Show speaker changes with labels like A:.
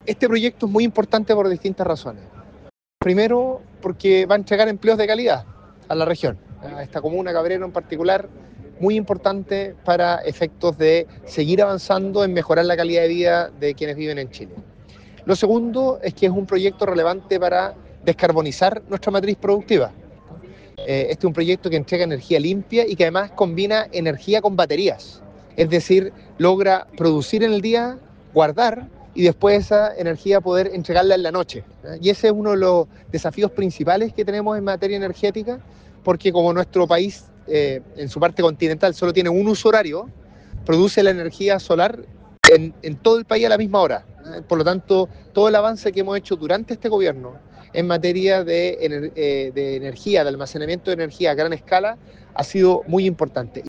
A: Este proyecto es muy importante por distintas razones. Primero, porque va a entregar empleos de calidad a la región, a esta comuna, Cabrero en particular, muy importante para efectos de seguir avanzando en mejorar la calidad de vida de quienes viven en Chile. Lo segundo es que es un proyecto relevante para descarbonizar nuestra matriz productiva. Este es un proyecto que entrega energía limpia y que además combina energía con baterías. Es decir, logra producir en el día, guardar y después esa energía poder entregarla en la noche. Y ese es uno de los desafíos principales que tenemos en materia energética, porque como nuestro país en su parte continental solo tiene un uso horario, produce la energía solar en todo el país a la misma hora. Por lo tanto, todo el avance que hemos hecho durante este gobierno en materia de energía, de almacenamiento de energía a gran escala, ha sido muy importante.